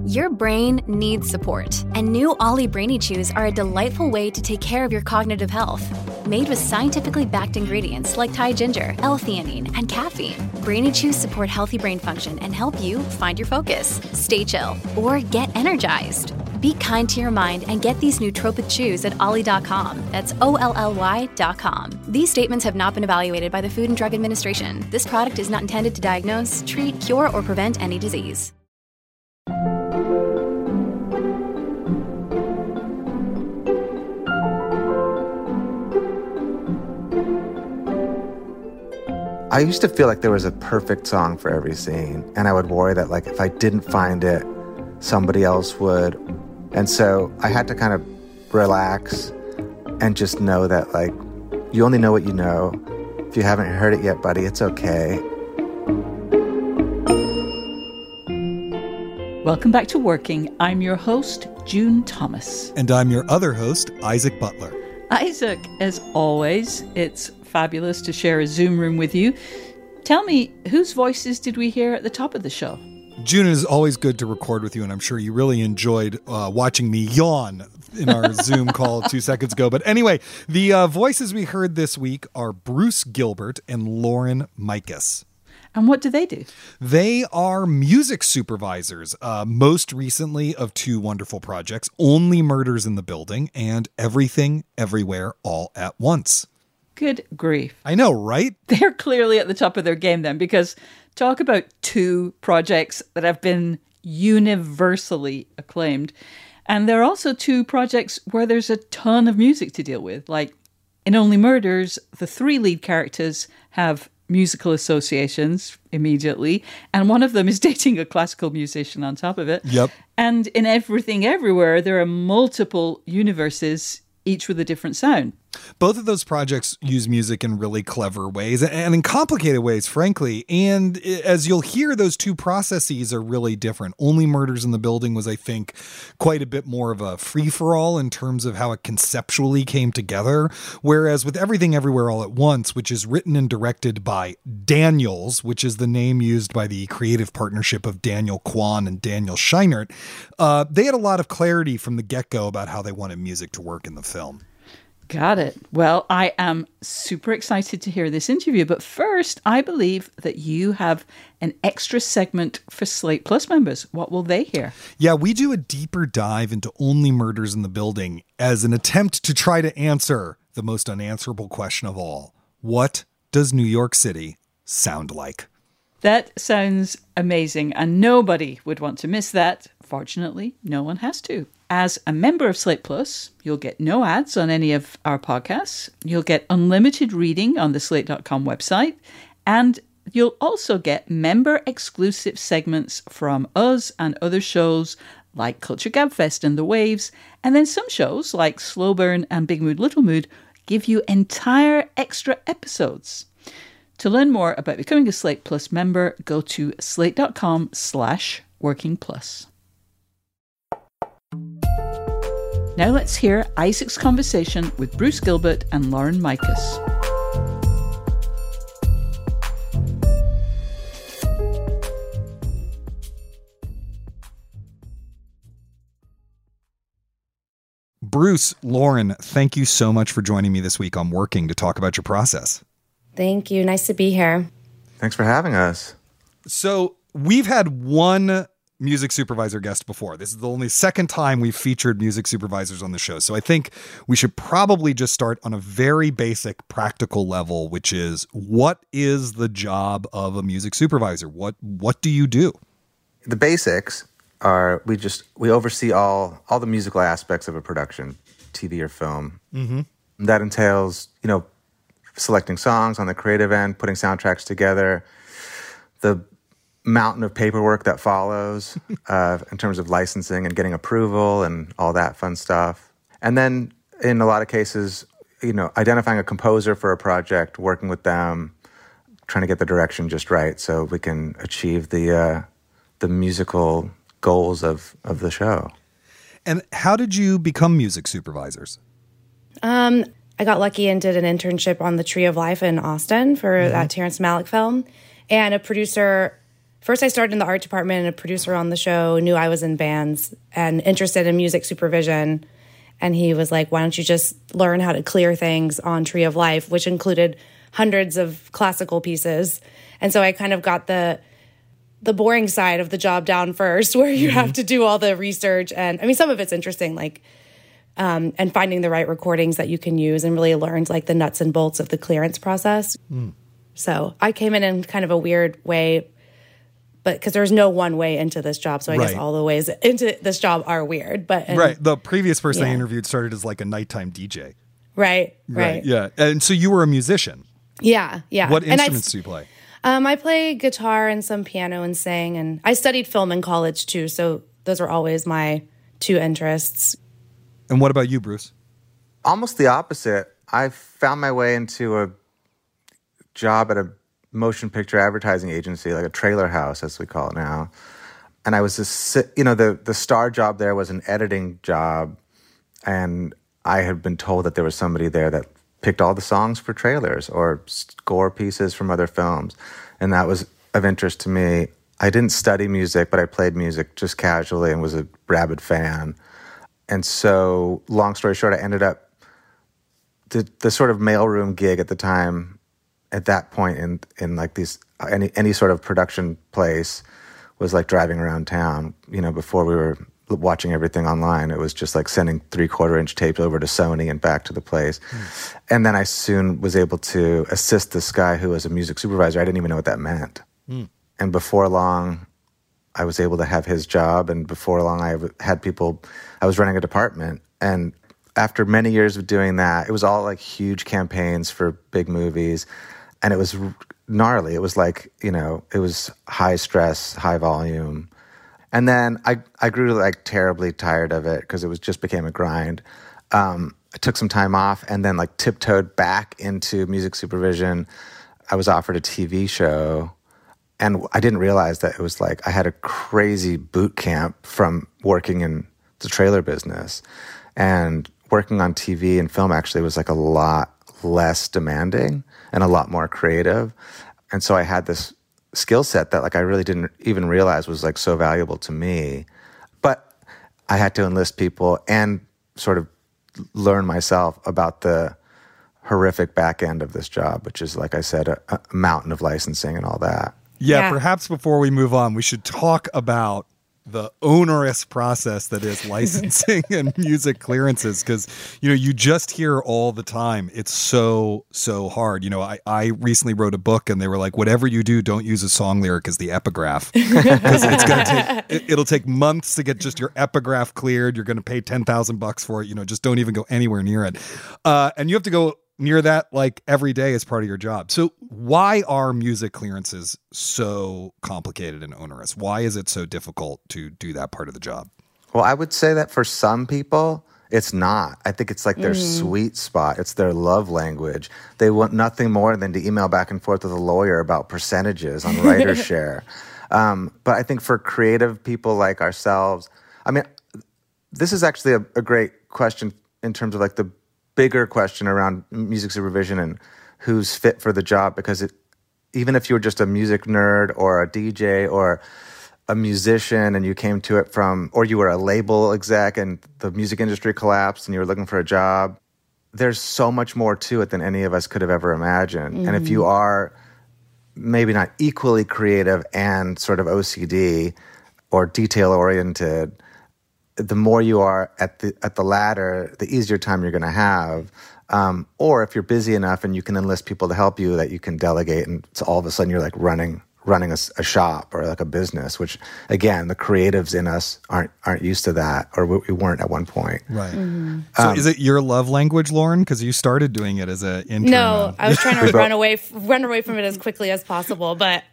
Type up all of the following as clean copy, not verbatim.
Your brain needs support, and new Ollie Brainy Chews are a delightful way to take care of your cognitive health. Made with scientifically backed ingredients like Thai ginger, L-theanine, and caffeine, Brainy Chews support healthy brain function and help you find your focus, stay chill, or get energized. Be kind to your mind and get these nootropic chews at ollie.com. That's OLLY.com. These statements have not been evaluated by the Food and Drug Administration. This product is not intended to diagnose, treat, cure, or prevent any disease. I used to feel like there was a perfect song for every scene, and I would worry that, like, if I didn't find it, somebody else would. And so I had to kind of relax and just know that, like, you only know what you know. If you haven't heard it yet, buddy, it's okay. Welcome back to Working. I'm your host, June Thomas. And I'm your other host, Isaac Butler. Isaac, as always, it's fabulous to share a Zoom room with you. Tell me, whose voices did we hear at the top of the show? June, it is always good to record with you, and I'm sure you really enjoyed watching me yawn in our Zoom call 2 seconds ago. But anyway, the voices we heard this week are Bruce Gilbert and Lauren Mikus. And what do they do? They are music supervisors, most recently of two wonderful projects, Only Murders in the Building and Everything, Everywhere, All at Once. Good grief. I know, right? They're clearly at the top of their game then, because talk about two projects that have been universally acclaimed. And there are also two projects where there's a ton of music to deal with. Like in Only Murders, the three lead characters have musical associations immediately, and one of them is dating a classical musician on top of it. Yep. And in Everything Everywhere, there are multiple universes, each with a different sound. Both of those projects use music in really clever ways and in complicated ways, frankly. And as you'll hear, those two processes are really different. Only Murders in the Building was, I think, quite a bit more of a free-for-all in terms of how it conceptually came together. Whereas with Everything Everywhere All at Once, which is written and directed by Daniels, which is the name used by the creative partnership of Daniel Kwan and Daniel Scheinert, they had a lot of clarity from the get-go about how they wanted music to work in the film. Got it. Well, I am super excited to hear this interview. But first, I believe that you have an extra segment for Slate Plus members. What will they hear? Yeah, we do a deeper dive into Only Murders in the Building as an attempt to try to answer the most unanswerable question of all. What does New York City sound like? That sounds amazing, and nobody would want to miss that. Fortunately, no one has to. As a member of Slate Plus, you'll get no ads on any of our podcasts. You'll get unlimited reading on the slate.com website. And you'll also get member-exclusive segments from us and other shows like Culture Gabfest and The Waves. And then some shows like Slow Burn and Big Mood, Little Mood give you entire extra episodes. To learn more about becoming a Slate Plus member, go to slate.com/workingplus. Now let's hear Isaac's conversation with Bruce Gilbert and Lauren Mikus. Bruce, Lauren, thank you so much for joining me this week on Working to talk about your process. Thank you. Nice to be here. Thanks for having us. So we've had one music supervisor guest before. This is the only second time we've featured music supervisors on the show. So I think we should probably just start on a very basic practical level, which is, what is the job of a music supervisor? What do you do? The basics are we oversee all the musical aspects of a production, TV or film. Mm-hmm. That entails, selecting songs on the creative end, putting soundtracks together, the mountain of paperwork that follows in terms of licensing and getting approval and all that fun stuff. And then in a lot of cases, identifying a composer for a project, working with them, trying to get the direction just right so we can achieve the musical goals of the show. And how did you become music supervisors? I got lucky and did an internship on The Tree of Life in Austin for that Terrence Malick film. And a producer first I started in the art department and a producer on the show knew I was in bands and interested in music supervision. And he was like, why don't you just learn how to clear things on Tree of Life, which included hundreds of classical pieces. And so I kind of got the boring side of the job down first, where you have to do all the research. And I mean, some of it's interesting, like, and finding the right recordings that you can use, and really learned like the nuts and bolts of the clearance process. So I came in kind of a weird way, but because there's no one way into this job. So I guess all the ways into this job are weird. But the previous person I interviewed started as like a nighttime DJ. Right. Yeah. And so you were a musician. Yeah. What instruments do you play? I play guitar and some piano and sing, and I studied film in college too, so those were always my two interests. And what about you, Bruce? Almost the opposite. I found my way into a job at a motion picture advertising agency, like a trailer house, as we call it now. And I was just, the star job there was an editing job, and I had been told that there was somebody there that picked all the songs for trailers or score pieces from other films. And that was of interest to me. I didn't study music, but I played music just casually and was a rabid fan. And so, long story short, I ended up, the sort of mailroom gig at the time, at that point in like these, any sort of production place was like driving around town, before we were watching everything online. It was just like sending 3/4-inch tapes over to Sony and back to the place. And then I soon was able to assist this guy who was a music supervisor. I didn't even know what that meant. And before long, I was able to have his job. And before long, I was running a department. And after many years of doing that, it was all like huge campaigns for big movies. And it was gnarly. It was like, it was high stress, high volume. And then I grew like terribly tired of it because it just became a grind. I took some time off and then like tiptoed back into music supervision. I was offered a TV show, and I didn't realize that it was like I had a crazy boot camp from working in the trailer business. And working on TV and film actually was like a lot less demanding and a lot more creative. And so I had this skill set that like I really didn't even realize was like so valuable to me. But I had to enlist people and sort of learn myself about the horrific back end of this job, which is, like I said, a mountain of licensing and all that. Yeah, perhaps before we move on, we should talk about the onerous process that is licensing and music clearances, because you just hear all the time it's so hard. I recently wrote a book and they were like, whatever you do, don't use a song lyric as the epigraph, because it'll take months to get just your epigraph cleared. You're going to pay $10,000 for it. Just don't even go anywhere near it, and you have to go near that like every day as part of your job. So why are music clearances so complicated and onerous? Why is it so difficult to do that part of the job? Well, I would say that for some people, it's not. I think it's like their sweet spot. It's their love language. They want nothing more than to email back and forth with a lawyer about percentages on writer's share. But I think for creative people like ourselves, I mean, this is actually a great question in terms of like the bigger question around music supervision and who's fit for the job, because even if you were just a music nerd or a DJ or a musician and you came to it or you were a label exec and the music industry collapsed and you were looking for a job, there's so much more to it than any of us could have ever imagined. And if you are maybe not equally creative and sort of OCD or detail-oriented, the more you are at the latter, the easier time you're going to have. Or if you're busy enough and you can enlist people to help you, that you can delegate, and so all of a sudden you're like running a shop or like a business, which again, the creatives in us aren't used to that, or we weren't at one point. Right. So is it your love language, Lauren? Because you started doing it as an intern. No, I was trying to run away from it as quickly as possible. But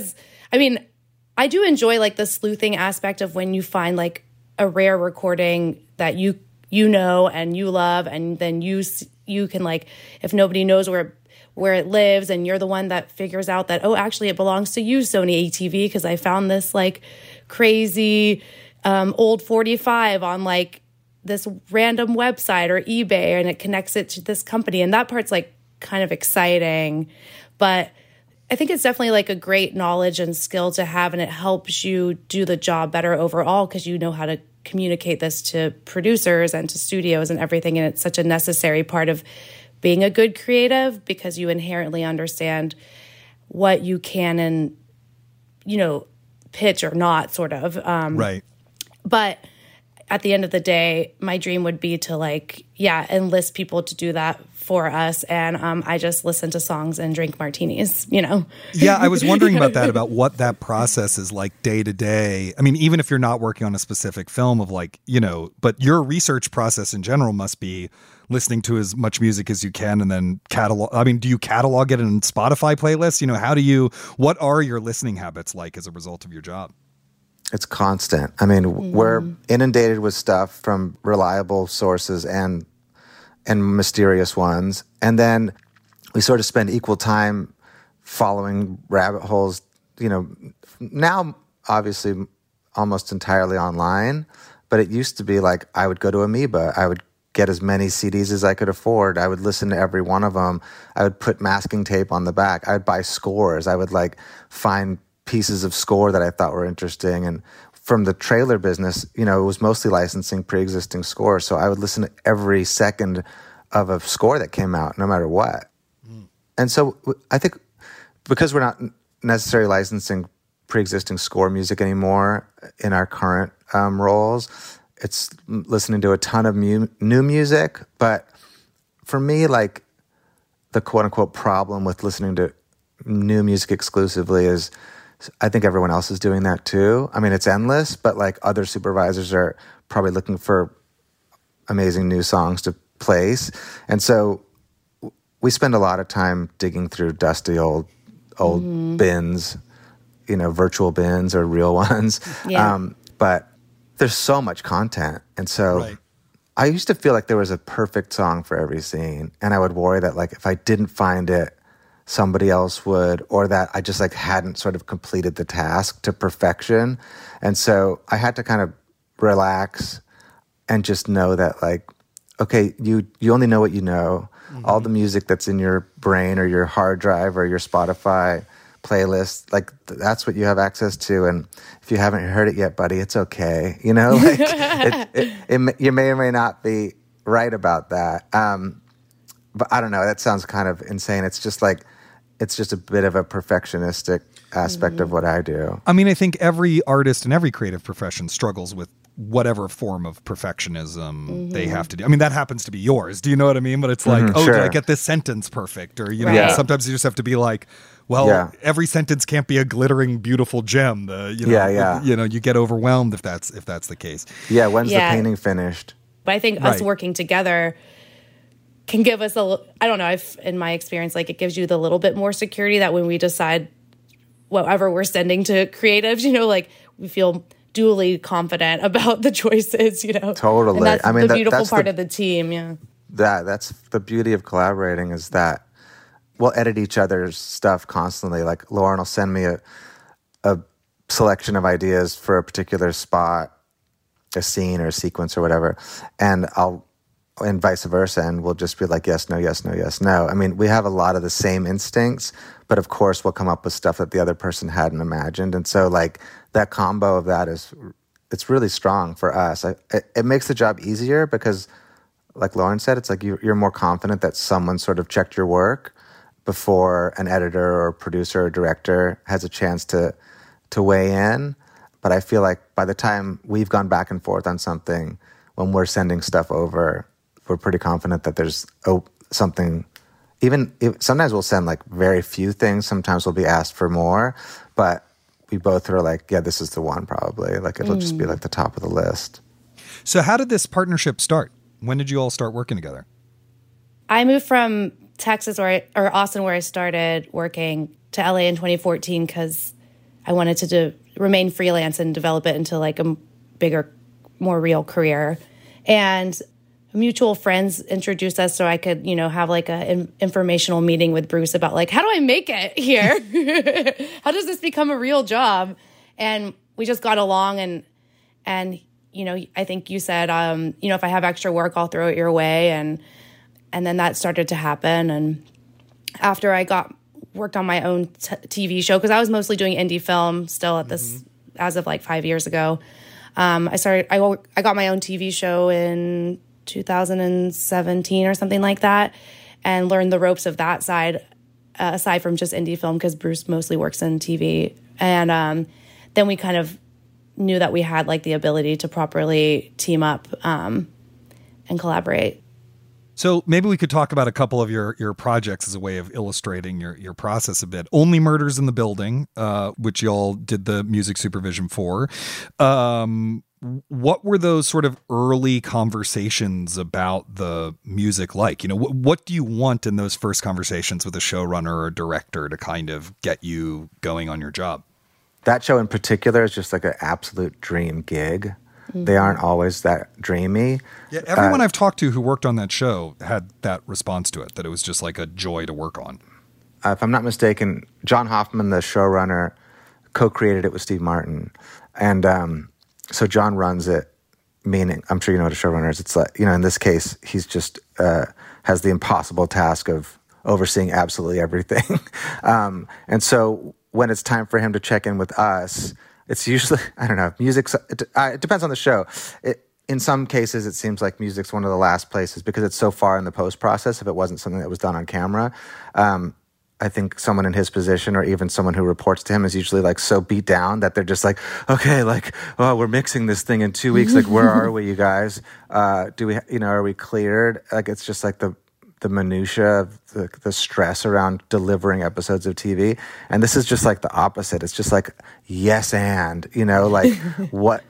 I do enjoy like the sleuthing aspect of when you find like a rare recording that you know and you love, and then you can, like, if nobody knows where it lives, and you're the one that figures out that, oh, actually it belongs to you, Sony ATV, because I found this like crazy old 45 on like this random website or eBay, and it connects it to this company, and that part's like kind of exciting. But I think it's definitely like a great knowledge and skill to have, and it helps you do the job better overall because you know how to communicate this to producers and to studios and everything. And it's such a necessary part of being a good creative because you inherently understand what you can and, pitch or not, sort of. Right. But at the end of the day, my dream would be to enlist people to do that for us. And I just listen to songs and drink martinis, Yeah, I was wondering about that, about what that process is like day to day. I mean, even if you're not working on a specific film but your research process in general must be listening to as much music as you can and then catalog. I mean, do you catalog it in Spotify playlists? What are your listening habits like as a result of your job? It's constant. I mean, we're inundated with stuff from reliable sources and mysterious ones. And then we sort of spend equal time following rabbit holes, now obviously almost entirely online, but it used to be like I would go to Amoeba. I would get as many CDs as I could afford. I would listen to every one of them. I would put masking tape on the back. I would buy scores. I would find pieces of score that I thought were interesting. And from the trailer business, it was mostly licensing pre-existing scores. So I would listen to every second of a score that came out, no matter what. And so I think because we're not necessarily licensing pre-existing score music anymore in our current roles, it's listening to a ton of new music. But for me, the quote-unquote problem with listening to new music exclusively is I think everyone else is doing that too. I mean, it's endless, but other supervisors are probably looking for amazing new songs to place. And so we spend a lot of time digging through dusty old bins, virtual bins or real ones. Yeah. But there's so much content. And so I used to feel like there was a perfect song for every scene. And I would worry that if I didn't find it, somebody else would, or that I just hadn't sort of completed the task to perfection. And so I had to kind of relax and just know that okay, you only know what you know. All the music that's in your brain or your hard drive or your Spotify playlist, that's what you have access to. And if you haven't heard it yet, buddy, it's okay. You may or may not be right about that. But I don't know, that sounds kind of insane. It's just it's just a bit of a perfectionistic aspect of what I do. I mean, I think every artist in every creative profession struggles with whatever form of perfectionism they have to do. I mean, that happens to be yours. Do you know what I mean? But it's sure. Did I get this sentence perfect? Or, sometimes you just have to be every sentence can't be a glittering, beautiful gem. You get overwhelmed if that's the case. Yeah. When's the painting finished? But I think us working together can give us I don't know, in my experience, it gives you the little bit more security that when we decide whatever we're sending to creatives, we feel duly confident about the choices, Totally. And that's the beautiful part of the team, yeah. That's the beauty of collaborating is that we'll edit each other's stuff constantly. Lauren will send me a selection of ideas for a particular spot, a scene or a sequence or whatever, and vice versa, and we'll just be yes, no, yes, no, yes, no. I mean, we have a lot of the same instincts, but of course we'll come up with stuff that the other person hadn't imagined. And so that combo of that it's really strong for us. It makes the job easier because like Lauren said, it's you're more confident that someone sort of checked your work before an editor or producer or director has a chance to weigh in. But I feel by the time we've gone back and forth on something, when we're sending stuff over, we're pretty confident that there's something. Even sometimes we'll send very few things. Sometimes we'll be asked for more, but we both are yeah, this is the one probably. It'll just be the top of the list. So how did this partnership start? When did you all start working together? I moved from Texas or Austin, where I started working, to LA in 2014 because I wanted to remain freelance and develop it into a bigger, more real career. And mutual friends introduced us so I could, have an informational meeting with Bruce about how do I make it here? How does this become a real job? And we just got along and I think you said, if I have extra work, I'll throw it your way. And then that started to happen. And after I got worked on my own TV show because I was mostly doing indie film still at this as of like 5 years ago. I got my own TV show in 2017 or something like that, and learned the ropes of that side aside from just indie film because Bruce mostly works in TV. And then we kind of knew that we had like the ability to properly team up and collaborate. So maybe we could talk about a couple of your projects as a way of illustrating your process a bit. Only Murders in the Building, which y'all did the music supervision for. What were those sort of early conversations about the music like? You know, what do you want in those first conversations with a showrunner or a director to kind of get you going on your job? That show in particular is just like an absolute dream gig. They aren't always that dreamy. Yeah, everyone I've talked to who worked on that show had that response to it, that it was just like a joy to work on. If I'm not mistaken, John Hoffman, the showrunner, co-created it with Steve Martin. And so John runs it, meaning, I'm sure you know what a showrunner is. It's like, you know, in this case, he's just has the impossible task of overseeing absolutely everything. And so when it's time for him to check in with us, it's usually, I don't know, music, it depends on the show. In some cases, it seems like music's one of the last places because it's so far in the post-process if it wasn't something that was done on camera. I think someone in his position or even someone who reports to him is usually like so beat down that they're just like, okay, like, oh, we're mixing this thing in 2 weeks. Like, where are we, you guys? Do we, you know, are we cleared? Like, it's just like the minutia of the stress around delivering episodes of TV. And this is just like the opposite. It's just like, yes, and, you know, like what,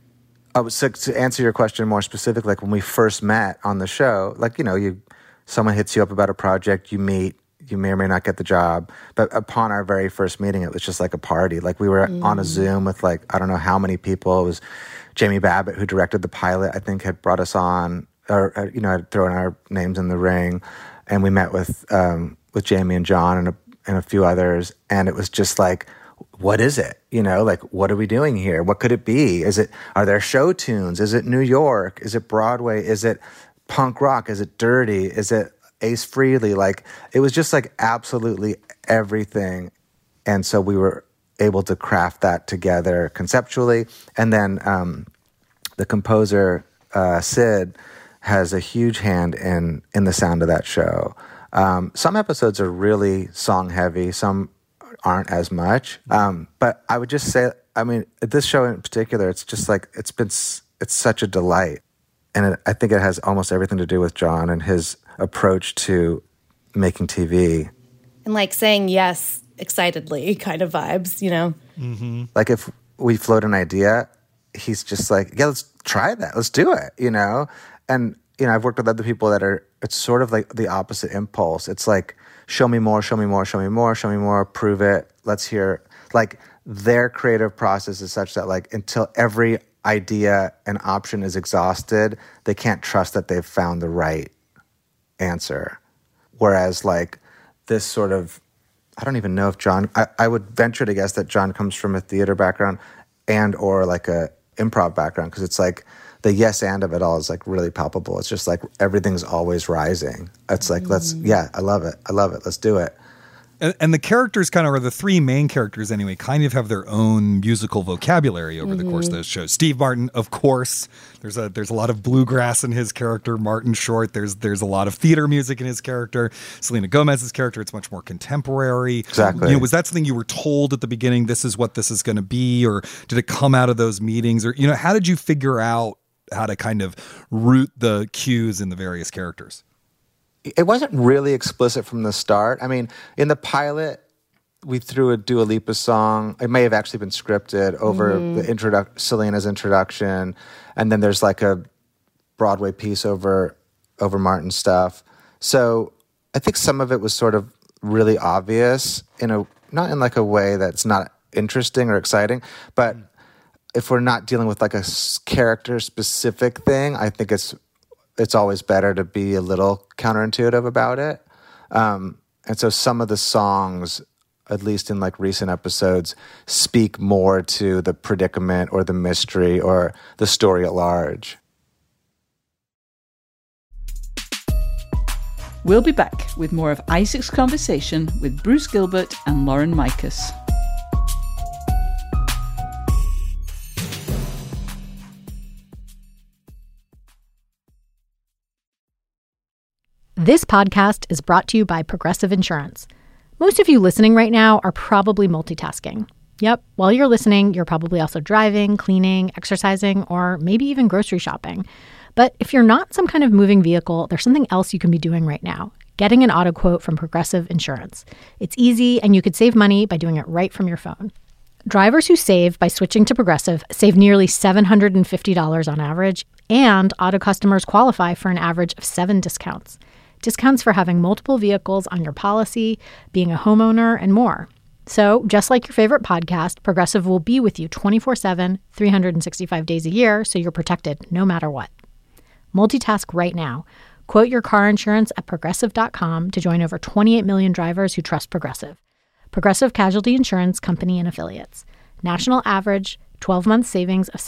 so to answer your question more specifically, like when we first met on the show, like, you know, someone hits you up about a project, you meet, you may or may not get the job. But upon our very first meeting, it was just like a party. Like we were on a Zoom with like, I don't know how many people. It was Jamie Babbitt, who directed the pilot, I think had brought us on, or you know, had thrown our names in the ring, and we met with Jamie and John and a few others, and it was just like, what is it? You know, like, what are we doing here? What could it be? Are there show tunes? Is it New York? Is it Broadway? Is it punk rock? Is it dirty? Is it Ace Frehley? Like, it was just like absolutely everything, and so we were able to craft that together conceptually, and then the composer Sid has a huge hand in the sound of that show. Some episodes are really song heavy, some aren't as much. But I would just say, I mean, this show in particular, it's just like, it's such a delight. And I think it has almost everything to do with John and his approach to making TV. And like saying yes excitedly kind of vibes, you know? Mm-hmm. Like if we float an idea, he's just like, yeah, let's try that. Let's do it, you know? And, you know, I've worked with other people it's sort of like the opposite impulse. It's like, show me more, show me more, show me more, show me more, prove it, let's hear. Like, their creative process is such that, like, until every idea and option is exhausted, they can't trust that they've found the right answer. Whereas, like, this sort of, I don't even know if John, I would venture to guess that John comes from a theater background and or like a improv background, because it's like, the yes and of it all is like really palpable. It's just like everything's always rising. It's like, I love it. Let's do it. And the characters kind of, or the three main characters anyway, kind of have their own musical vocabulary over the course of those shows. Steve Martin, of course, there's a lot of bluegrass in his character. Martin Short, there's a lot of theater music in his character. Selena Gomez's character, it's much more contemporary. Exactly. You know, was that something you were told at the beginning, this is what this is going to be? Or did it come out of those meetings? Or, you know, how did you figure out how to kind of root the cues in the various characters? It wasn't really explicit from the start. I mean, in the pilot, we threw a Dua Lipa song. It may have actually been scripted over the Selena's introduction, and then there's like a Broadway piece over Martin's stuff. So I think some of it was sort of really obvious not in like a way that's not interesting or exciting, but if we're not dealing with like a character specific thing, I think it's always better to be a little counterintuitive about it. And so some of the songs, at least in like recent episodes, speak more to the predicament or the mystery or the story at large. We'll be back with more of Isaac's conversation with Bruce Gilbert and Lauren Mikus. This podcast is brought to you by Progressive Insurance. Most of you listening right now are probably multitasking. Yep, while you're listening, you're probably also driving, cleaning, exercising, or maybe even grocery shopping. But if you're not some kind of moving vehicle, there's something else you can be doing right now. Getting an auto quote from Progressive Insurance. It's easy, and you could save money by doing it right from your phone. Drivers who save by switching to Progressive save nearly $750 on average, and auto customers qualify for an average of 7 discounts. Discounts for having multiple vehicles on your policy, being a homeowner, and more. So, just like your favorite podcast, Progressive will be with you 24/7, 365 days a year, so you're protected no matter what. Multitask right now. Quote your car insurance at Progressive.com to join over 28 million drivers who trust Progressive. Progressive Casualty Insurance Company and Affiliates. National average 12-month savings of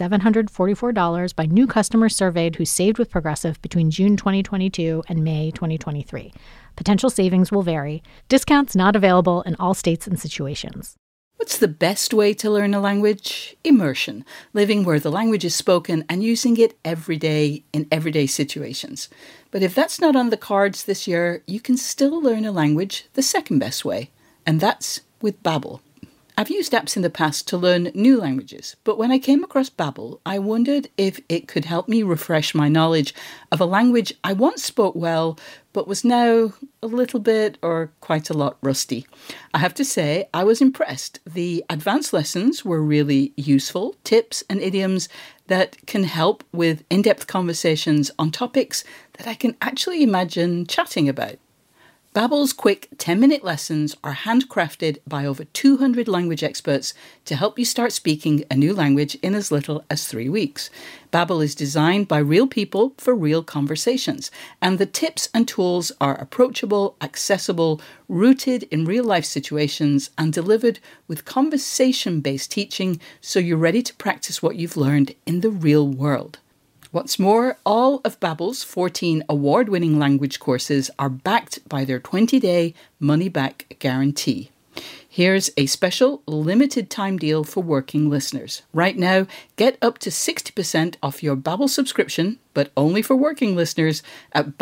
$744 by new customers surveyed who saved with Progressive between June 2022 and May 2023. Potential savings will vary. Discounts not available in all states and situations. What's the best way to learn a language? Immersion, living where the language is spoken and using it every day in everyday situations. But if that's not on the cards this year, you can still learn a language the second best way, and that's with Babbel. I've used apps in the past to learn new languages, but when I came across Babbel, I wondered if it could help me refresh my knowledge of a language I once spoke well, but was now a little bit or quite a lot rusty. I have to say, I was impressed. The advanced lessons were really useful, tips and idioms that can help with in-depth conversations on topics that I can actually imagine chatting about. Babbel's quick 10-minute lessons are handcrafted by over 200 language experts to help you start speaking a new language in as little as 3 weeks. Babbel is designed by real people for real conversations, and the tips and tools are approachable, accessible, rooted in real-life situations, and delivered with conversation-based teaching so you're ready to practice what you've learned in the real world. What's more, all of Babbel's 14 award-winning language courses are backed by their 20-day money-back guarantee. Here's a special limited-time deal for working listeners. Right now, get up to 60% off your Babbel subscription, but only for working listeners at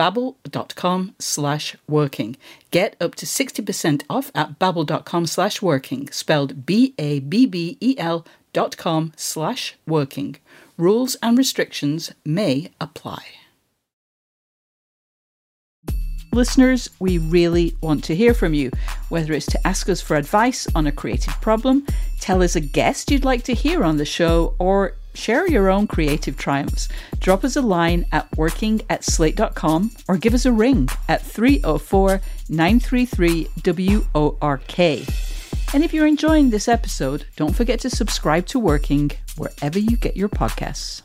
babbel.com/working. Get up to 60% off at babbel.com/working, spelled BABBEL.com/working. Rules and restrictions may apply. Listeners, we really want to hear from you, whether it's to ask us for advice on a creative problem, tell us a guest you'd like to hear on the show, or share your own creative triumphs. Drop us a line at working@slate.com or give us a ring at 304-933-WORK. And if you're enjoying this episode, don't forget to subscribe to Working wherever you get your podcasts.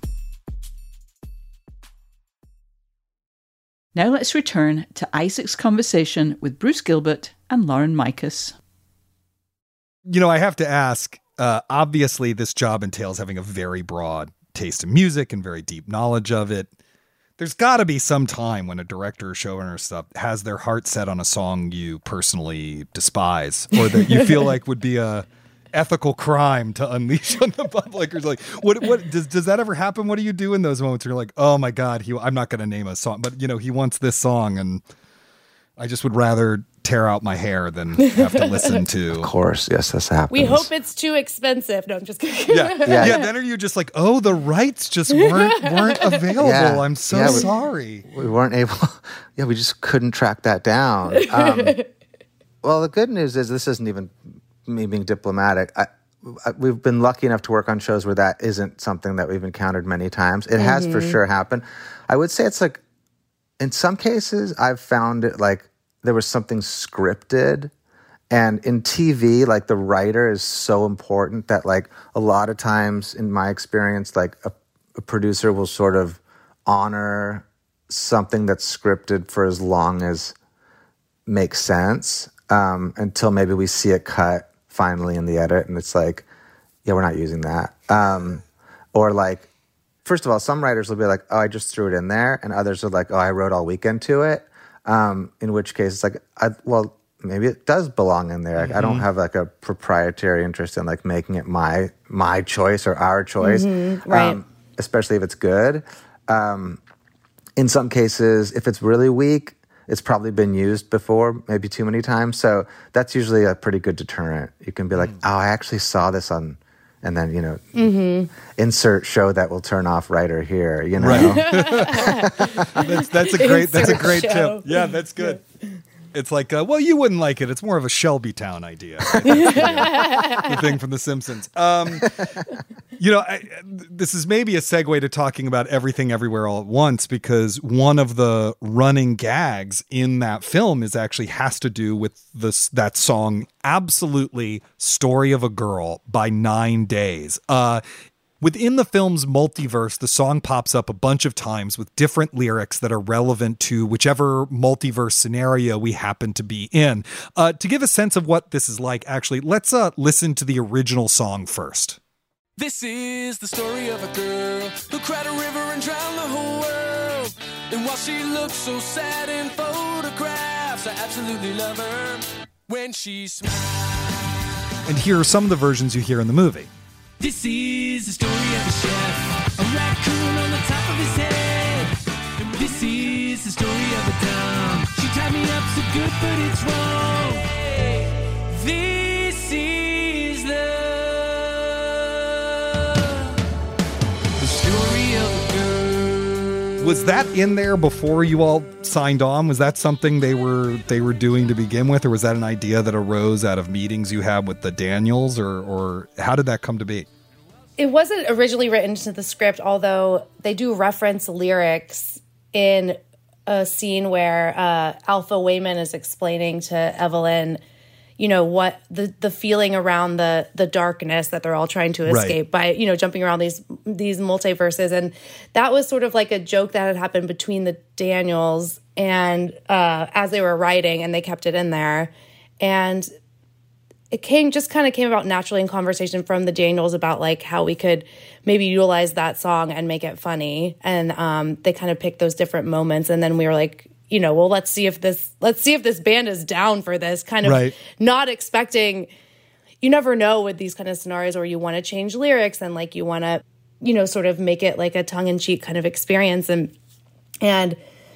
Now let's return to Isaac's conversation with Bruce Gilbert and Lauren Mikus. You know, I have to ask, obviously this job entails having a very broad taste in music and very deep knowledge of it. There's got to be some time when a director or showrunner stuff has their heart set on a song you personally despise, or that you feel like would be a ethical crime to unleash on the public. Or like, what does that ever happen? What do you do in those moments where you're like, oh my God, I'm not going to name a song, but he wants this song, and I just would rather tear out my hair than have to listen to. Of course, yes, this happens. We hope it's too expensive. No, I'm just kidding. Yeah. Then are you just like, oh, the rights just weren't available? Yeah. I'm so sorry. We weren't able. Yeah, we just couldn't track that down. Well, the good news is this isn't even me being diplomatic. We've been lucky enough to work on shows where that isn't something that we've encountered many times. It has for sure happened. I would say it's like, in some cases, I've found it like there was something scripted, and in TV, like the writer is so important that like a lot of times in my experience, like a producer will sort of honor something that's scripted for as long as makes sense, until maybe we see it cut finally in the edit, and it's like, yeah, we're not using that. Or like, first of all, some writers will be like, oh, I just threw it in there, and others are like, oh, I wrote all weekend to it. In which case, it's like, well, maybe it does belong in there. I don't have like a proprietary interest in like making it my choice or our choice, right. Especially if it's good. In some cases, if it's really weak, it's probably been used before, maybe too many times. So that's usually a pretty good deterrent. You can be like, oh, I actually saw this on, and then, you know, insert show that will turn off right or here, you know? Right. that's a great tip. Yeah, that's good. It's like, well, you wouldn't like it. It's more of a Shelby Town idea. The thing from The Simpsons. You know, this is maybe a segue to talking about Everything Everywhere All at Once, because one of the running gags in that film has to do with that song, absolutely, Story of a Girl by 9 Days. Within the film's multiverse, the song pops up a bunch of times with different lyrics that are relevant to whichever multiverse scenario we happen to be in. To give a sense of what this is like, actually, let's listen to the original song first. This is the story of a girl who cried a river and drowned the whole world. And while she looks so sad in photographs, I absolutely love her when she smiles. And here are some of the versions you hear in the movie. This is the story of a chef, a raccoon on the top of his head. And this is the story of a dumb. She tied me up so good, but it's wrong. This is the story of a girl. Was that in there before you all signed on? Was that something they were doing to begin with, or was that an idea that arose out of meetings you had with the Daniels, or how did that come to be? It wasn't originally written into the script, although they do reference lyrics in a scene where Alpha Wayman is explaining to Evelyn, you know, what the feeling around the darkness that they're all trying to escape by, you know, jumping around these multiverses. And that was sort of like a joke that had happened between the Daniels and as they were writing, and they kept it in there. And it came about naturally in conversation from the Daniels about like how we could maybe utilize that song and make it funny. And they kind of picked those different moments. And then we were like, you know, well, let's see if this band is down for this, kind of not expecting. You never know with these kind of scenarios where you want to change lyrics and like you want to, you know, sort of make it like a tongue-in-cheek kind of experience. And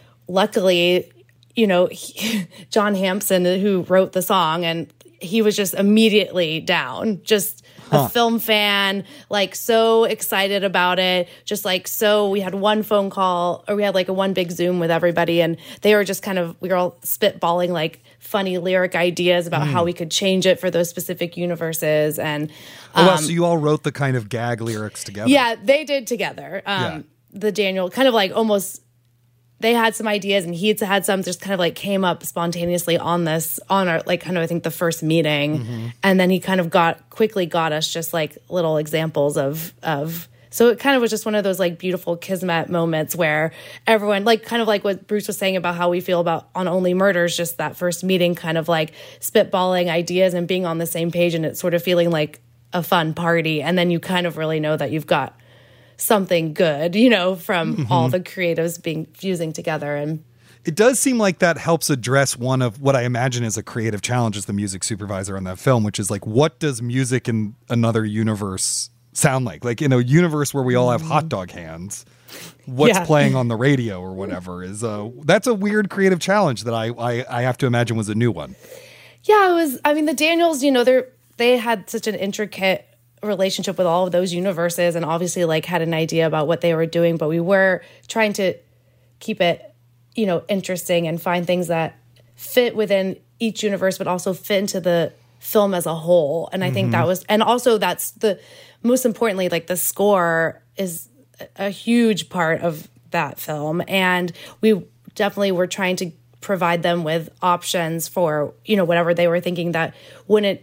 luckily, you know, John Hampson, who wrote the song, and he was just immediately down, just a film fan, like so excited about it. Just like, so we had one phone call, or we had like a one big Zoom with everybody, and they were just we were all spitballing like funny lyric ideas about how we could change it for those specific universes. And so you all wrote the kind of gag lyrics together. Yeah, they did together. The Daniel kind of like almost, they had some ideas and he had some just kind of like came up spontaneously on our like kind of I think the first meeting, and then he kind of quickly got us just like little examples of so it kind of was just one of those like beautiful kismet moments where everyone, like kind of like what Bruce was saying about how we feel about on Only Murders, just that first meeting, kind of like spitballing ideas and being on the same page, and it's sort of feeling like a fun party, and then you kind of really know that you've got something good, you know, from all the creatives being fusing together. And it does seem like that helps address one of what I imagine is a creative challenge as the music supervisor on that film, which is like, what does music in another universe sound like? Like in a universe where we all have hot dog hands, what's playing on the radio or whatever is that's a weird creative challenge that I have to imagine was a new one. Yeah, it was. I mean, the Daniels, you know, they had such an intricate relationship with all of those universes, and obviously like had an idea about what they were doing, but we were trying to keep it, you know, interesting and find things that fit within each universe but also fit into the film as a whole. And I think that was, and also that's the most importantly, like the score is a huge part of that film, and we definitely were trying to provide them with options for, you know, whatever they were thinking that wouldn't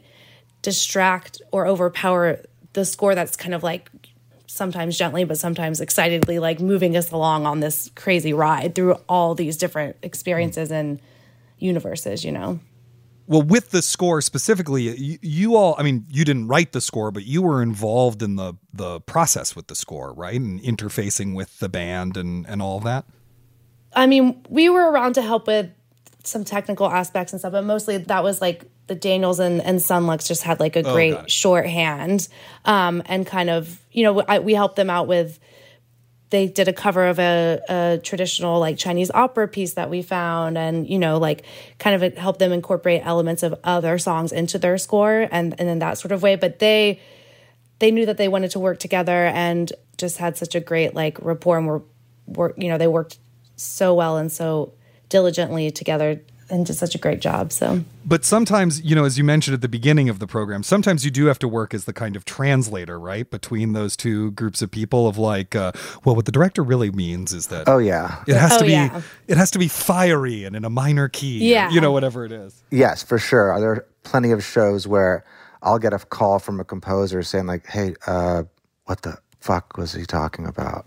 distract or overpower the score that's kind of like sometimes gently but sometimes excitedly like moving us along on this crazy ride through all these different experiences and universes, you know. Well, with the score specifically, you all, I mean, you didn't write the score, but you were involved in the process with the score, right? And interfacing with the band and all of that. I mean, we were around to help with some technical aspects and stuff, but mostly that was like the Daniels and Sunlux just had like a great shorthand, and kind of, you know, we helped them out with, they did a cover of a traditional like Chinese opera piece that we found, and, you know, like kind of helped them incorporate elements of other songs into their score and in that sort of way. But they knew that they wanted to work together and just had such a great like rapport, and you know, they worked so well and so diligently together and did such a great job. So, but sometimes, you know, as you mentioned at the beginning of the program, sometimes you do have to work as the kind of translator, right, between those two groups of people of like, well, what the director really means is that, it has to be fiery and in a minor key, or, you know, whatever it is. Yes, for sure. There are plenty of shows where I'll get a call from a composer saying like, hey, what the fuck was he talking about?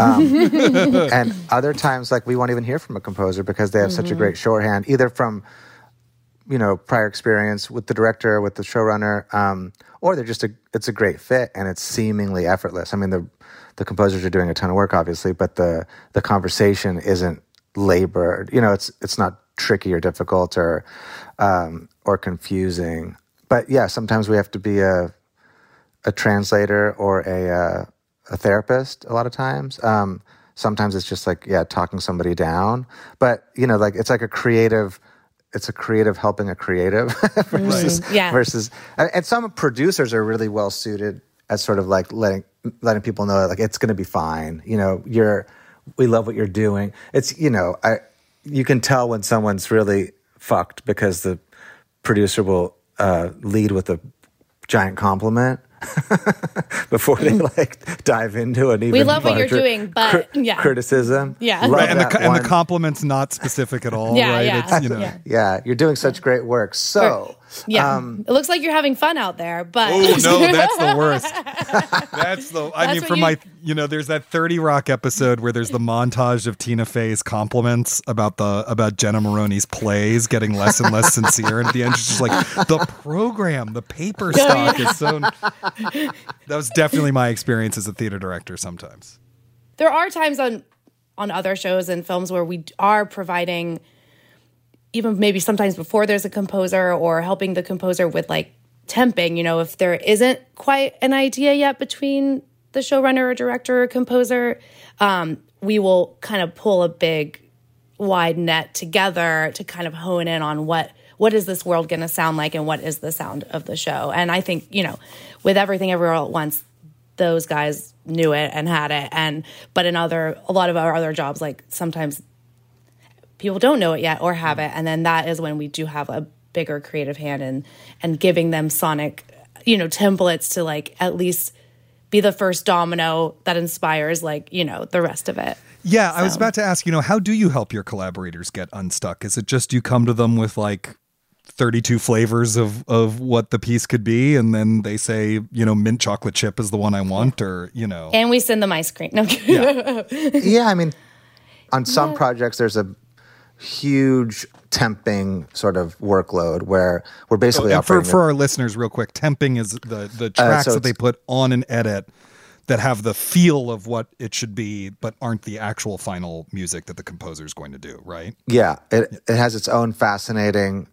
And other times, like, we won't even hear from a composer because they have such a great shorthand, either from, you know, prior experience with the director, with the showrunner, or they're just it's a great fit and it's seemingly effortless. I mean, the composers are doing a ton of work, obviously, but the conversation isn't labored. You know, it's not tricky or difficult or confusing. But yeah, sometimes we have to be a translator or a therapist a lot of times. Sometimes it's just like, talking somebody down. But, you know, like, it's like a creative helping a creative versus, and some producers are really well suited as sort of like letting people know, like, it's going to be fine. You know, we love what you're doing. It's, you know, you can tell when someone's really fucked because the producer will lead with a giant compliment before they like dive into an even we love what you're doing, but criticism. Yeah, right. And the compliment's not specific at all. Right? It's, you know. You're doing such great work. So it looks like you're having fun out there, but no, that's the worst. I mean, for my, you know, there's that 30 Rock episode where there's the montage of Tina Fey's compliments about Jenna Maroney's plays getting less and less sincere, and at the end she's just like, the program, the paper stock is so. That was definitely my experience as a theater director. Sometimes there are times on other shows and films where we are providing, even maybe sometimes before there's a composer, or helping the composer with like temping, you know, if there isn't quite an idea yet between the showrunner or director or composer, we will kind of pull a big wide net together to kind of hone in on what is this world going to sound like and what is the sound of the show. And I think, you know, with Everything Everywhere All at Once, those guys knew it and had it. But in a lot of our other jobs, like, sometimes people don't know it yet or have it. And then that is when we do have a bigger creative hand and giving them sonic, you know, templates to like at least be the first domino that inspires, like, you know, the rest of it. Yeah, so. I was about to ask, you know, how do you help your collaborators get unstuck? Is it just you come to them with like 32 flavors of what the piece could be, and then they say, you know, mint chocolate chip is the one I want, or, you know. And we send them ice cream. No. Yeah, I mean, on some projects there's a huge temping sort of workload where we're basically operating. For our listeners, real quick, temping is the tracks that they put on an edit that have the feel of what it should be, but aren't the actual final music that the composer is going to do, right? Yeah, it has its own fascinating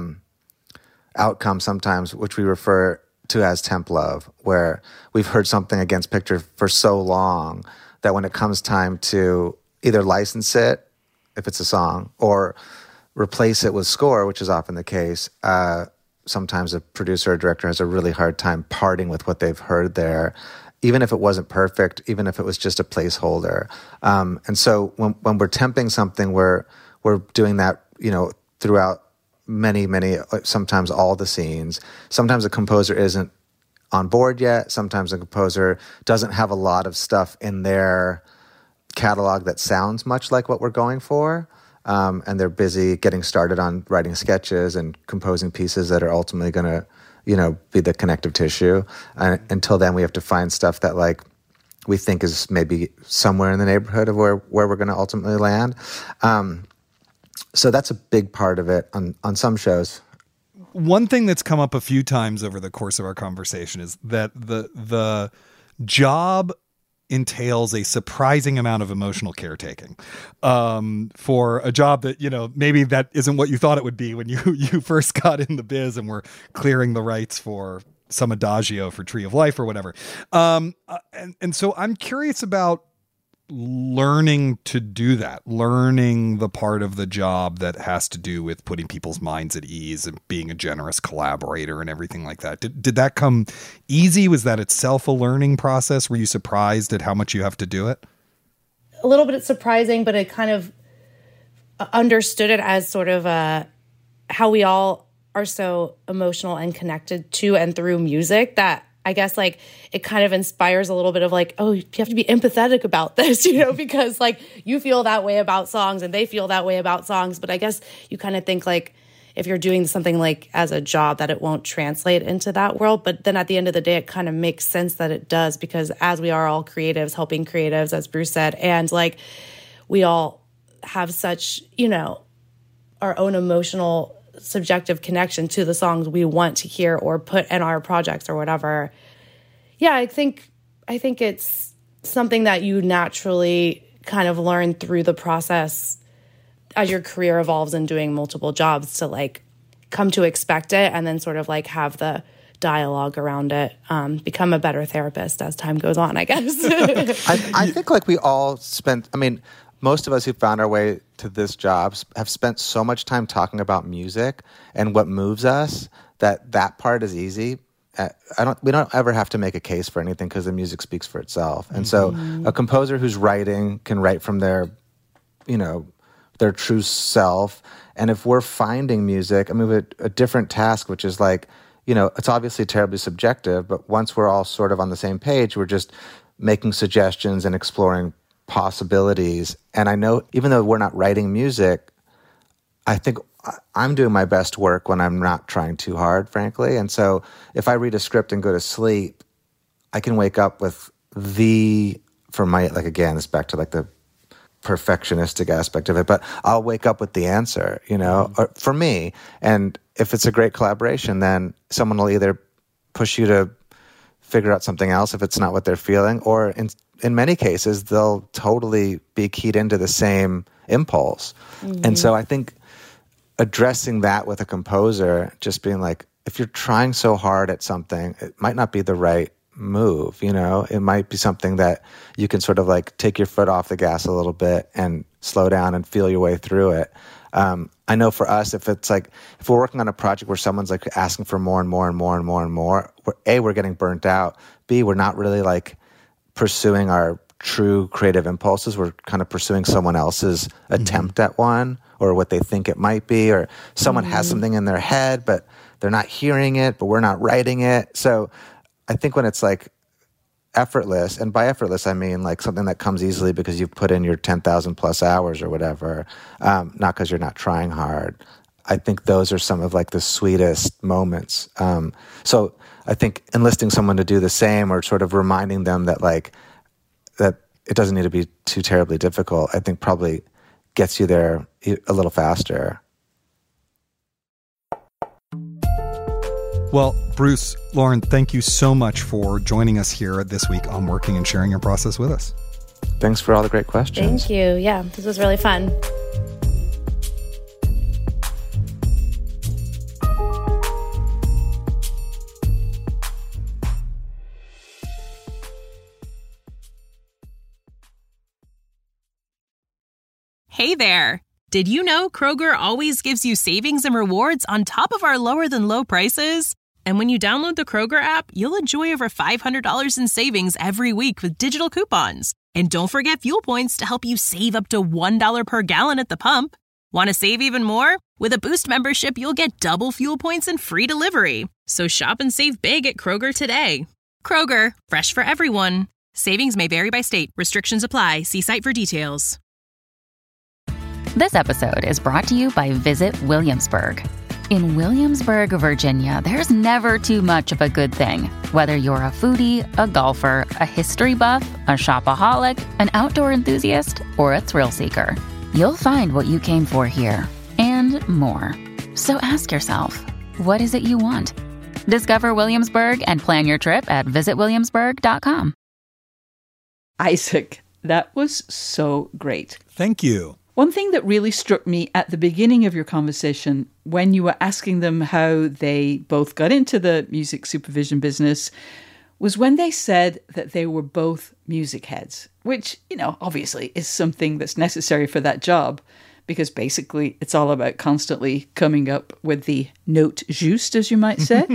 outcome sometimes, which we refer to as temp love, where we've heard something against picture for so long that when it comes time to either license it, if it's a song, or replace it with score, which is often the case, sometimes a producer or director has a really hard time parting with what they've heard there, even if it wasn't perfect, even if it was just a placeholder. And so when we're temping something, we're doing that, you know, throughout many, sometimes all the scenes. Sometimes a composer isn't on board yet. Sometimes a composer doesn't have a lot of stuff in their catalog that sounds much like what we're going for. And they're busy getting started on writing sketches and composing pieces that are ultimately going to, you know, be the connective tissue. And until then, we have to find stuff that, like, we think is maybe somewhere in the neighborhood of where we're going to ultimately land. So that's a big part of it on some shows. One thing that's come up a few times over the course of our conversation is that the job entails a surprising amount of emotional caretaking for a job that, maybe that isn't what you thought it would be when you first got in the biz and were clearing the rights for some adagio for Tree of Life or whatever. And so I'm curious about learning to do that, learning the part of the job that has to do with putting people's minds at ease and being a generous collaborator and everything like that. Did that come easy? Was that itself a learning process? Were you surprised at how much you have to do it? A little bit surprising, but I kind of understood it as sort of how we all are so emotional and connected to and through music that I guess like it kind of inspires a little bit of like, oh, you have to be empathetic about this, because like you feel that way about songs and they feel that way about songs. But I guess you kind of think like if you're doing something like as a job that it won't translate into that world. But then at the end of the day, it kind of makes sense that it does, because as we are all creatives, helping creatives, as Bruce said, and like we all have such, our own emotional subjective connection to the songs we want to hear or put in our projects or whatever. Yeah, I think it's something that you naturally kind of learn through the process as your career evolves and doing multiple jobs to like come to expect it and then sort of like have the dialogue around it, become a better therapist as time goes on, I guess. I think like we all most of us who found our way to this job have spent so much time talking about music and what moves us that part is easy. We don't ever have to make a case for anything because the music speaks for itself. And so a composer who's writing can write from their true self. And if we're finding music, we have a different task, which is like, it's obviously terribly subjective, but once we're all sort of on the same page, we're just making suggestions and exploring possibilities. And I know even though we're not writing music, I think I'm doing my best work when I'm not trying too hard, frankly. And so if I read a script and go to sleep, I can wake up with again, it's back to like the perfectionistic aspect of it, but I'll wake up with the answer, or for me. And if it's a great collaboration, then someone will either push you to figure out something else if it's not what they're feeling, or in many cases, they'll totally be keyed into the same impulse. And so I think addressing that with a composer, just being like, if you're trying so hard at something, it might not be the right move, it might be something that you can sort of like take your foot off the gas a little bit and slow down and feel your way through it. I know for us, if we're working on a project where someone's like asking for more and more and more and more and more, we're getting burnt out. B, we're not really like pursuing our true creative impulses. We're kind of pursuing someone else's attempt at one, or what they think it might be, or someone has something in their head, but they're not hearing it, but we're not writing it. So I think when it's like effortless, and by effortless, I mean like something that comes easily because you've put in your 10,000 plus hours or whatever, not because you're not trying hard. I think those are some of like the sweetest moments. So I think enlisting someone to do the same, or sort of reminding them that that it doesn't need to be too terribly difficult, I think probably gets you there a little faster. Well, Bruce, Lauren, thank you so much for joining us here this week on Working and sharing your process with us. Thanks for all the great questions. Thank you. Yeah, this was really fun. Hey there! Did you know Kroger always gives you savings and rewards on top of our lower-than-low prices? And when you download the Kroger app, you'll enjoy over $500 in savings every week with digital coupons. And don't forget fuel points to help you save up to $1 per gallon at the pump. Want to save even more? With a Boost membership, you'll get double fuel points and free delivery. So shop and save big at Kroger today. Kroger, fresh for everyone. Savings may vary by state. Restrictions apply. See site for details. This episode is brought to you by Visit Williamsburg. In Williamsburg, Virginia, there's never too much of a good thing. Whether you're a foodie, a golfer, a history buff, a shopaholic, an outdoor enthusiast, or a thrill seeker, you'll find what you came for here and more. So ask yourself, what is it you want? Discover Williamsburg and plan your trip at visitwilliamsburg.com. Isaac, that was so great. Thank you. One thing that really struck me at the beginning of your conversation, when you were asking them how they both got into the music supervision business, was when they said that they were both music heads, which, obviously is something that's necessary for that job, because basically it's all about constantly coming up with the note juste, as you might say.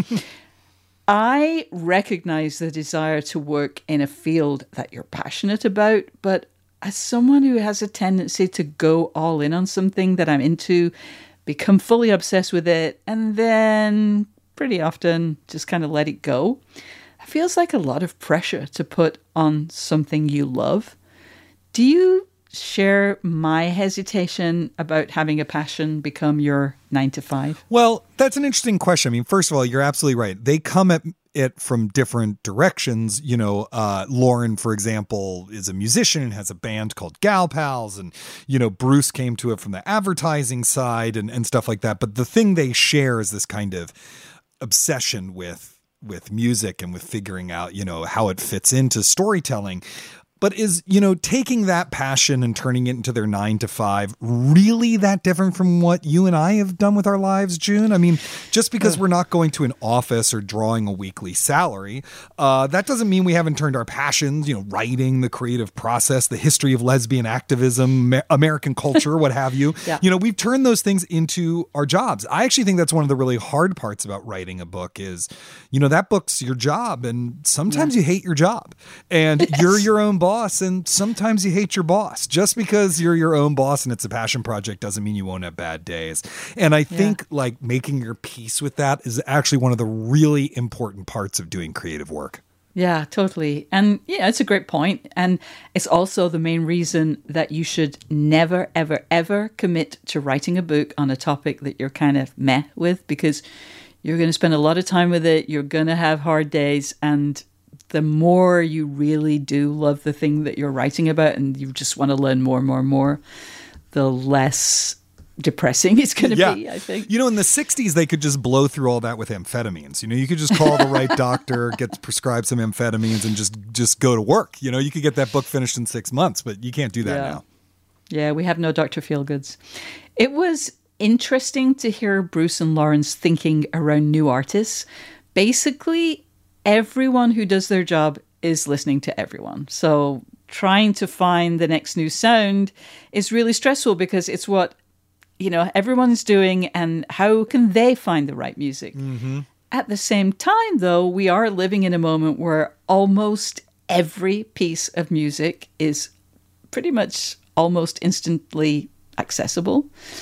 I recognize the desire to work in a field that you're passionate about, but as someone who has a tendency to go all in on something that I'm into, become fully obsessed with it, and then pretty often just kind of let it go, it feels like a lot of pressure to put on something you love. Do you share my hesitation about having a passion become your 9-to-5? Well, that's an interesting question. I mean, first of all, you're absolutely right. They come at it from different directions. Lauren, for example, is a musician and has a band called Gal Pals. And, Bruce came to it from the advertising side and stuff like that. But the thing they share is this kind of obsession with music and with figuring out, how it fits into storytelling. But is, taking that passion and turning it into their 9-to-5 really that different from what you and I have done with our lives, June? I mean, just because we're not going to an office or drawing a weekly salary, that doesn't mean we haven't turned our passions, writing, the creative process, the history of lesbian activism, American culture, what have you. Yeah. We've turned those things into our jobs. I actually think that's one of the really hard parts about writing a book is, that book's your job. And sometimes you hate your job and you're your own boss, and sometimes you hate your boss. Just because you're your own boss and it's a passion project doesn't mean you won't have bad days. And I think like making your peace with that is actually one of the really important parts of doing creative work. Yeah, totally. And it's a great point. And it's also the main reason that you should never, ever, ever commit to writing a book on a topic that you're kind of meh with, because you're going to spend a lot of time with it. You're going to have hard days, and the more you really do love the thing that you're writing about and you just want to learn more and more and more, the less depressing it's going to be, I think. In the 60s, they could just blow through all that with amphetamines. You could just call the right doctor, get prescribed some amphetamines, and just go to work. You could get that book finished in 6 months, but you can't do that now. Yeah, we have no Dr. Feelgoods. It was interesting to hear Bruce and Lauren's thinking around new artists. Basically, everyone who does their job is listening to everyone. So trying to find the next new sound is really stressful because it's what, everyone's doing, and how can they find the right music? Mm-hmm. At the same time, though, we are living in a moment where almost every piece of music is pretty much almost instantly accessible.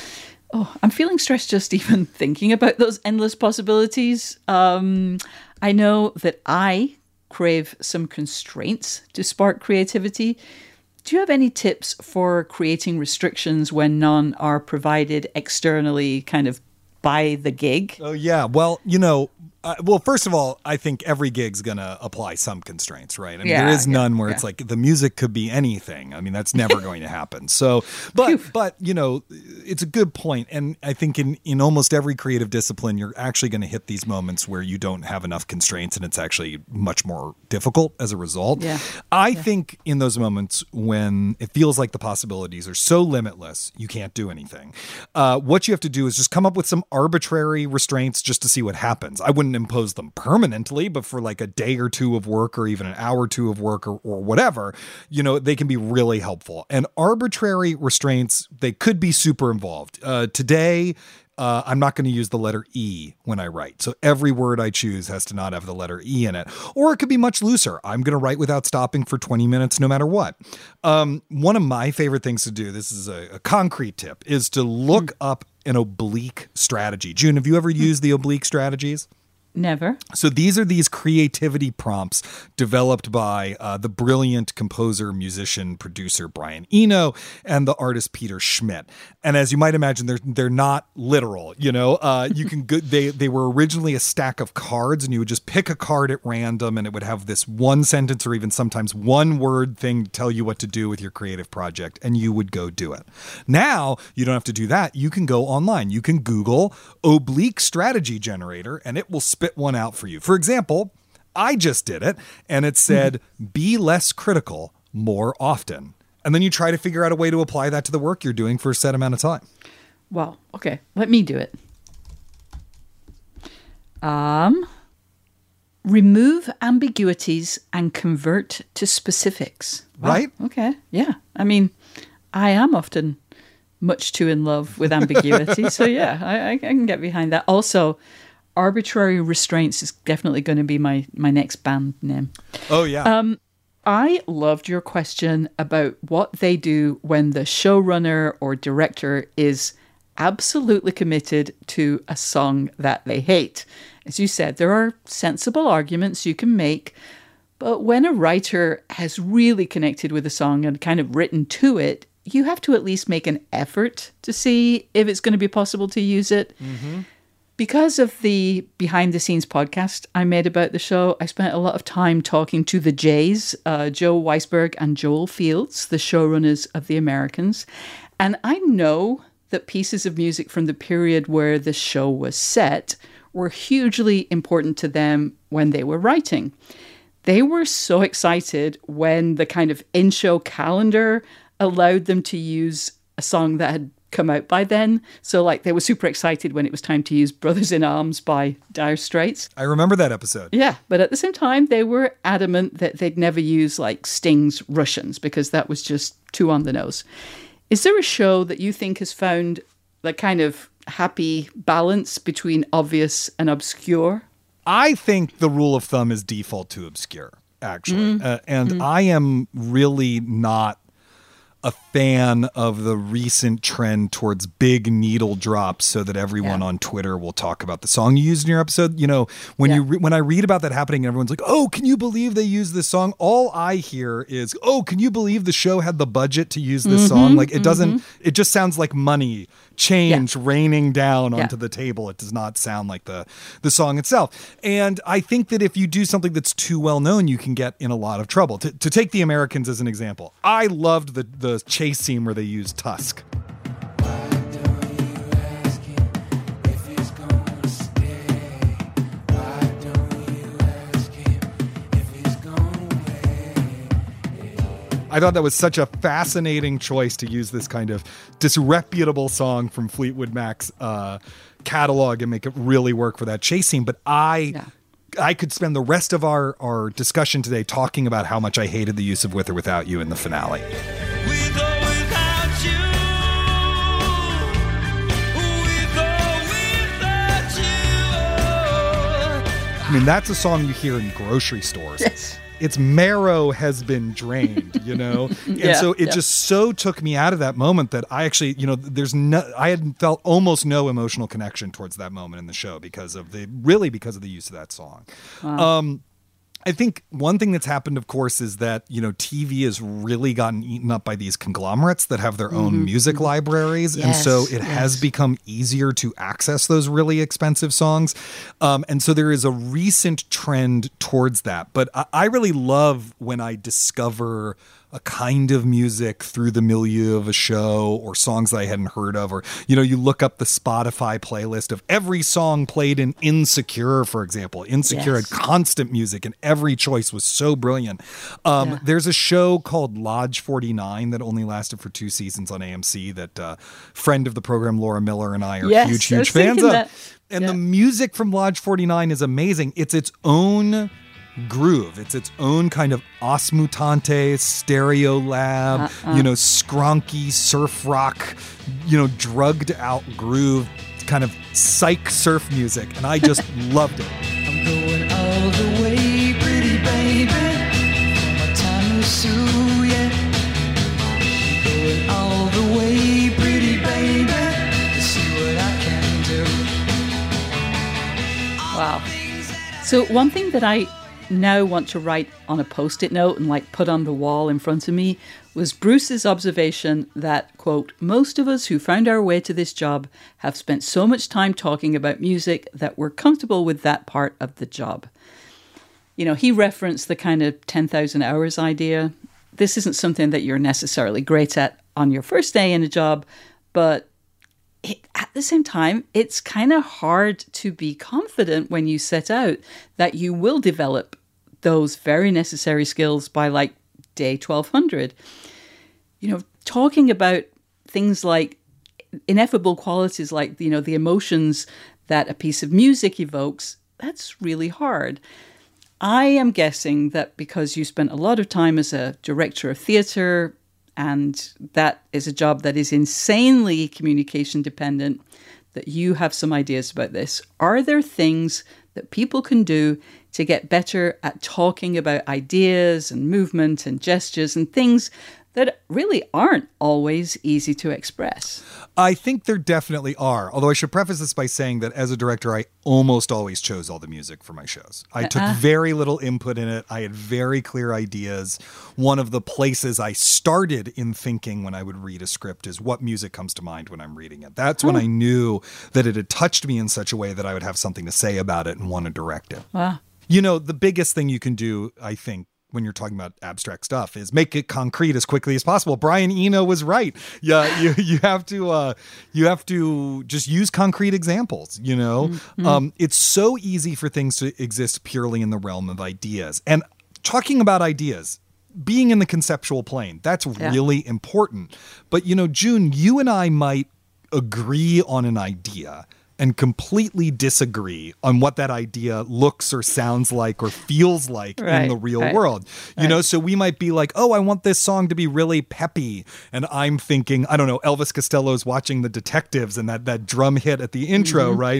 Oh, I'm feeling stressed just even thinking about those endless possibilities. I know that I crave some constraints to spark creativity. Do you have any tips for creating restrictions when none are provided externally, kind of by the gig? Oh, yeah. Well, first of all, I think every gig's going to apply some constraints, right? I mean, there is none where it's like the music could be anything. I mean, that's never going to happen. So, but it's a good point. And I think in almost every creative discipline, you're actually going to hit these moments where you don't have enough constraints and it's actually much more difficult as a result. Yeah. I think in those moments when it feels like the possibilities are so limitless, you can't do anything. What you have to do is just come up with some arbitrary restraints just to see what happens. I wouldn't impose them permanently, but for like a day or two of work or even an hour or two of work or whatever, they can be really helpful. And arbitrary restraints, they could be super involved. Today, I'm not going to use the letter E when I write. So every word I choose has to not have the letter E in it. Or it could be much looser. I'm going to write without stopping for 20 minutes no matter what. One of my favorite things to do, this is a concrete tip, is to look up an oblique strategy. June, have you ever used the oblique strategies? Never. So these are these creativity prompts developed by the brilliant composer, musician, producer Brian Eno and the artist Peter Schmidt. And as you might imagine, they're not literal. You can go, they were originally a stack of cards, and you would just pick a card at random, and it would have this one sentence or even sometimes one word thing to tell you what to do with your creative project, and you would go do it. Now you don't have to do that. You can go online. You can Google oblique strategy generator, and it will spit one out for you. For example, I just did it, and it said, be less critical, more often. And then you try to figure out a way to apply that to the work you're doing for a set amount of time. Well, okay, let me do it. Remove ambiguities and convert to specifics. Wow, right? Okay, yeah. I mean, I am often much too in love with ambiguity. So yeah, I can get behind that. Also, Arbitrary Restraints is definitely going to be my next band name. Oh, yeah. I loved your question about what they do when the showrunner or director is absolutely committed to a song that they hate. As you said, there are sensible arguments you can make, but when a writer has really connected with a song and kind of written to it, you have to at least make an effort to see if it's going to be possible to use it. Mm-hmm. Because of the behind-the-scenes podcast I made about the show, I spent a lot of time talking to the Jays, Joe Weisberg and Joel Fields, the showrunners of The Americans. And I know that pieces of music from the period where the show was set were hugely important to them when they were writing. They were so excited when the kind of in-show calendar allowed them to use a song that had come out by then. So like they were super excited when it was time to use Brothers in Arms by Dire Straits. I remember that episode. Yeah, but at the same time, they were adamant that they'd never use like Sting's Russians because that was just too on the nose. Is there a show that you think has found the kind of happy balance between obvious and obscure? I think the rule of thumb is default to obscure, actually. I am really not a fan of the recent trend towards big needle drops so that everyone on Twitter will talk about the song you used in your episode. You know, when I read about that happening, everyone's like, oh, can you believe they used this song? All I hear is, oh, can you believe the show had the budget to use this song? Like it doesn't, it just sounds like money change raining down onto the table. It does not sound like the song itself. And I think that if you do something that's too well known, you can get in a lot of trouble. To take The Americans as an example, I loved the chase scene where they used Tusk. I thought that was such a fascinating choice to use this kind of disreputable song from Fleetwood Mac's catalog and make it really work for that chase scene. But I could spend the rest of our discussion today talking about how much I hated the use of With or Without You in the finale. With or without you, with or without you. I mean, that's a song you hear in grocery stores. Yes. Its marrow has been drained, you know? And so it just so took me out of that moment that I actually, you know, I had felt almost no emotional connection towards that moment in the show because of the use of that song. Wow. I think one thing that's happened, of course, is that, you know, TV has really gotten eaten up by these conglomerates that have their own music libraries. Yes, and so it has become easier to access those really expensive songs. And so there is a recent trend towards that. But I really love when I discover a kind of music through the milieu of a show or songs that I hadn't heard of, or, you know, you look up the Spotify playlist of every song played in Insecure, for example. Insecure had constant music and every choice was so brilliant. There's a show called Lodge 49 that only lasted for 2 seasons on AMC that friend of the program, Laura Miller, and I are huge fans of. And the music from Lodge 49 is amazing. It's its own groove. It's its own kind of Os Mutantes, Stereo Lab, you know, skronky surf rock, you know, drugged out groove, kind of psych surf music. And I just loved it. I'm going all the way, pretty baby, for my time with Sue, yeah. I'm going all the way, pretty baby, to see what I can do. Wow. So one thing that I now want to write on a post-it note and like put on the wall in front of me was Bruce's observation that, quote, most of us who found our way to this job have spent so much time talking about music that we're comfortable with that part of the job. You know, he referenced the kind of 10,000 hours idea. This isn't something that you're necessarily great at on your first day in a job, but at the same time, it's kind of hard to be confident when you set out that you will develop those very necessary skills by like day 1200. Talking about things like ineffable qualities like, the emotions that a piece of music evokes, that's really hard. I am guessing that because you spent a lot of time as a director of theatre, and that is a job that is insanely communication dependent, that you have some ideas about this. Are there things that people can do to get better at talking about ideas and movement and gestures and things that really aren't always easy to express? I think there definitely are. Although I should preface this by saying that as a director, I almost always chose all the music for my shows. I took very little input in it. I had very clear ideas. One of the places I started in thinking when I would read a script is what music comes to mind when I'm reading it. That's when I knew that it had touched me in such a way that I would have something to say about it and want to direct it. Wow. The biggest thing you can do, I think, when you're talking about abstract stuff is make it concrete as quickly as possible. Brian Eno was right. Yeah, you have to just use concrete examples, Mm-hmm. It's so easy for things to exist purely in the realm of ideas. And talking about ideas, being in the conceptual plane, that's really important. But, June, you and I might agree on an idea and completely disagree on what that idea looks or sounds like or feels like in the real world. So we might be like, oh, I want this song to be really peppy. And I'm thinking, I don't know, Elvis Costello's Watching the Detectives and that drum hit at the intro, right?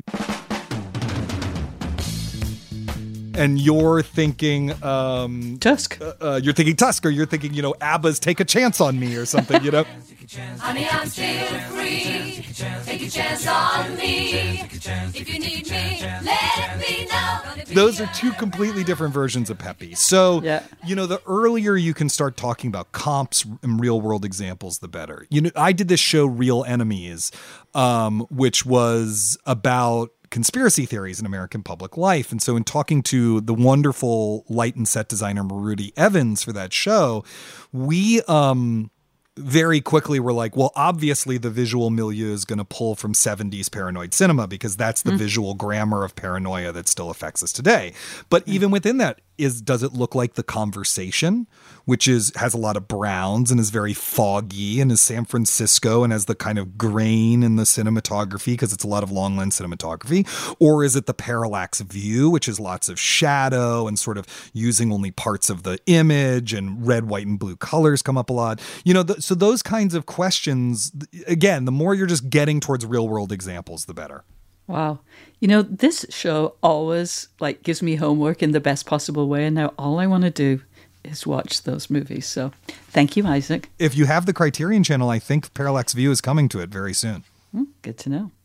And you're thinking Tusk. You're thinking Tusk, or you're thinking, ABBA's Take a Chance on Me or something, Honey, I'm still free. Take a chance on me. If you need me, let me know. Those are two completely different versions of peppy. So, the earlier you can start talking about comps and real world examples, the better. I did this show, Real Enemies, which was about conspiracy theories in American public life. And so in talking to the wonderful light and set designer Maruti Evans for that show, we very quickly were like, well, obviously the visual milieu is going to pull from 70s paranoid cinema because that's the visual grammar of paranoia that still affects us today. But even within that, does it look like The Conversation, which has a lot of browns and is very foggy and is San Francisco and has the kind of grain in the cinematography because it's a lot of long lens cinematography? Or is it The Parallax View, which is lots of shadow and sort of using only parts of the image, and red, white, and blue colors come up a lot? So those kinds of questions, again, the more you're just getting towards real world examples, the better. Wow. This show always gives me homework in the best possible way. And now all I want to do is watch those movies. So thank you, Isaac. If you have the Criterion Channel, I think Parallax View is coming to it very soon. Good to know.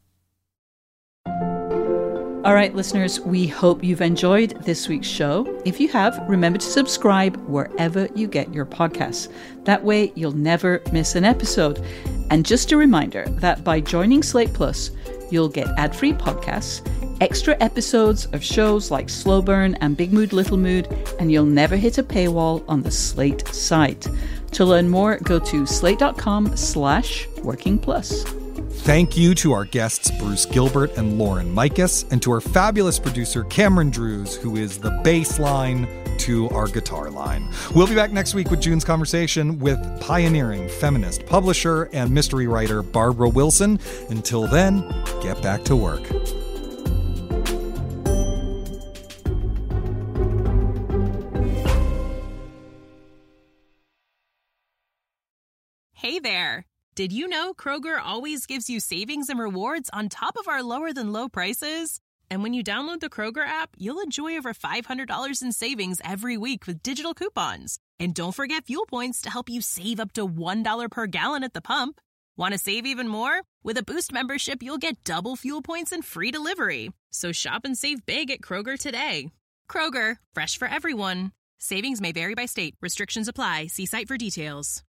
All right, listeners, we hope you've enjoyed this week's show. If you have, remember to subscribe wherever you get your podcasts. That way, you'll never miss an episode. And just a reminder that by joining Slate Plus, you'll get ad-free podcasts, extra episodes of shows like Slow Burn and Big Mood, Little Mood, and you'll never hit a paywall on the Slate site. To learn more, go to slate.com/workingplus. Thank you to our guests, Bruce Gilbert and Lauren Mikus, and to our fabulous producer, Cameron Drews, who is the bass line to our guitar line. We'll be back next week with June's conversation with pioneering feminist publisher and mystery writer Barbara Wilson. Until then, get back to work. Hey there. Did you know Kroger always gives you savings and rewards on top of our lower than low prices? And when you download the Kroger app, you'll enjoy over $500 in savings every week with digital coupons. And don't forget fuel points to help you save up to $1 per gallon at the pump. Want to save even more? With a Boost membership, you'll get double fuel points and free delivery. So shop and save big at Kroger today. Kroger, fresh for everyone. Savings may vary by state. Restrictions apply. See site for details.